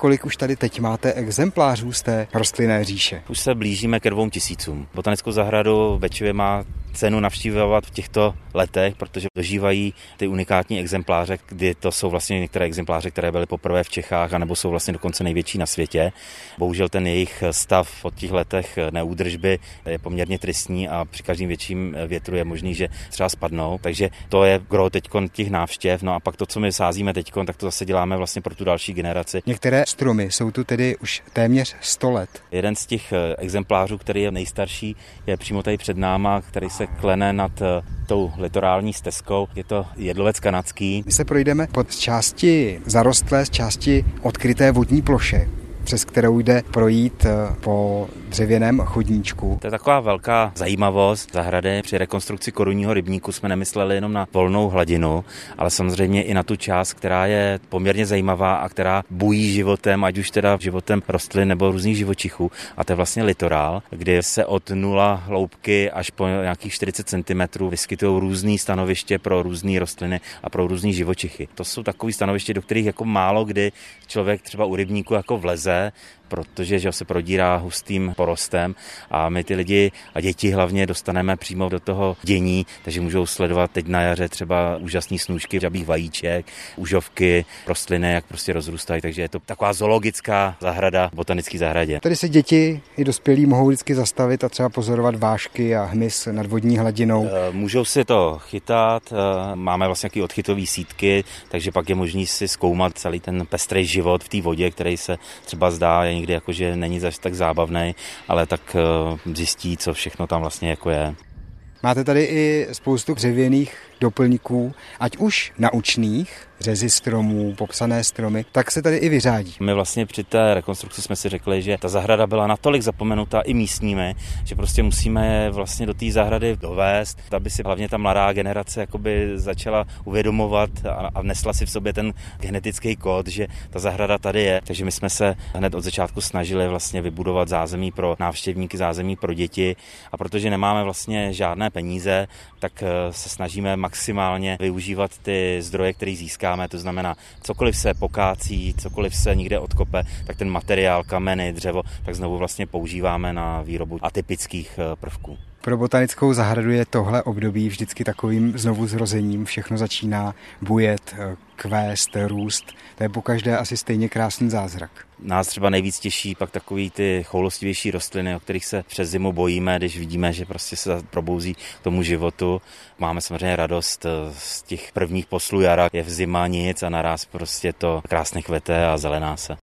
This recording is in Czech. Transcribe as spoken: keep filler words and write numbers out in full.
kolik už tady teď máte exemplářů z té rostlinné říše? Už se blížíme ke dvou tisícům. Botanickou zahradu Bečově má cenu navštívovat v těchto letech, protože dožívají ty unikátní exempláře, kdy to jsou vlastně některé exempláře, které byly poprvé v Čechách, anebo jsou vlastně dokonce největší na světě. Bohužel ten jejich stav od těch letech neúdržby je poměrně tristní a při každém větším větru je možný, že třeba spadnou. Takže to je gro teďkon těch návštěv. No a pak to, co my sázíme teďkon, tak to zase děláme vlastně pro tu další generaci. Některé stromy jsou tu tedy už téměř sto let. Jeden z těch exemplářů, který je nejstarší, je přímo tady před náma, který se klene nad tou litorální stezkou. Je to jedlovec kanadský. My se projdeme pod části zarostlé, z části odkryté vodní ploše, přes kterou jde projít po dřevěném chodníčku. To je taková velká zajímavost zahrady. Při rekonstrukci korunního rybníku jsme nemysleli jenom na volnou hladinu, ale samozřejmě i na tu část, která je poměrně zajímavá a která bují životem, ať už teda životem rostlin nebo různých živočichů. A to je vlastně litorál, kde se od nula hloubky až po nějakých čtyřicet centimetrů vyskytují různý stanoviště pro různé rostliny a pro různý živočichy. To jsou takové stanoviště, do kterých jako málo kdy člověk třeba u rybníku jako vleze, protože že se prodírá hustým porostem a my ty lidi a děti hlavně dostaneme přímo do toho dění, takže můžou sledovat teď na jaře třeba úžasný snůžky žabích vajíček, užovky, rostliny, jak prostě rozrůstají, takže je to taková zoologická zahrada v botanické zahradě. Tady se děti i dospělí mohou vždycky zastavit a třeba pozorovat vážky a hmyz nad vodní hladinou. Můžou si to chytat, máme vlastně nějaké odchytové sítky, takže pak je možný si zkoumat celý ten pestrý život v té vodě, který se třeba zdá někdy jakože není zaž tak zábavný, ale tak zjistí, co všechno tam vlastně jako je. Máte tady i spoustu dřevěných doplňků, ať už naučných, řezy stromů, popsané stromy, tak se tady i vyřádí. My vlastně při té rekonstrukci jsme si řekli, že ta zahrada byla natolik zapomenutá i místními, že prostě musíme vlastně do té zahrady dovést, aby si hlavně ta mladá generace jakoby začala uvědomovat a vnesla si v sobě ten genetický kód, že ta zahrada tady je. Takže my jsme se hned od začátku snažili vlastně vybudovat zázemí pro návštěvníky, zázemí pro děti a protože nemáme vlastně žádné peníze, tak se snažíme maximálně využívat ty zdroje, které získáme, to znamená cokoliv se pokácí, cokoliv se někde odkope, tak ten materiál, kameny, dřevo, tak znovu vlastně používáme na výrobu atypických prvků. Pro botanickou zahradu je tohle období vždycky takovým znovu zrozením, všechno začíná bujet, kvést, růst, to je pokaždé asi stejně krásný zázrak. Nás třeba nejvíc těší pak takový ty choulostivější rostliny, o kterých se přes zimu bojíme, když vidíme, že prostě se probouzí k tomu životu. Máme samozřejmě radost z těch prvních poslů jara, je v zima nic a naraz prostě to krásně kvete a zelená se.